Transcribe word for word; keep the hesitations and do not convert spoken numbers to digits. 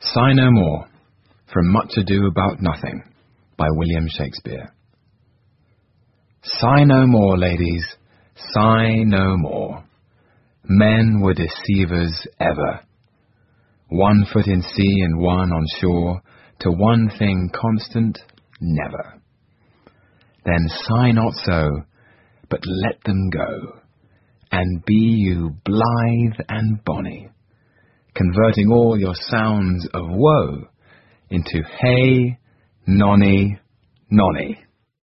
Sigh no more, from Much Ado About Nothing, by William Shakespeare. Sigh no more, ladies, sigh no more. Men were deceivers ever. One foot in sea and one on shore, to one thing constant, never. Then sigh not so, but let them go, and be you blithe and bonny, converting all your sounds of woe into hey, nonny, nonny.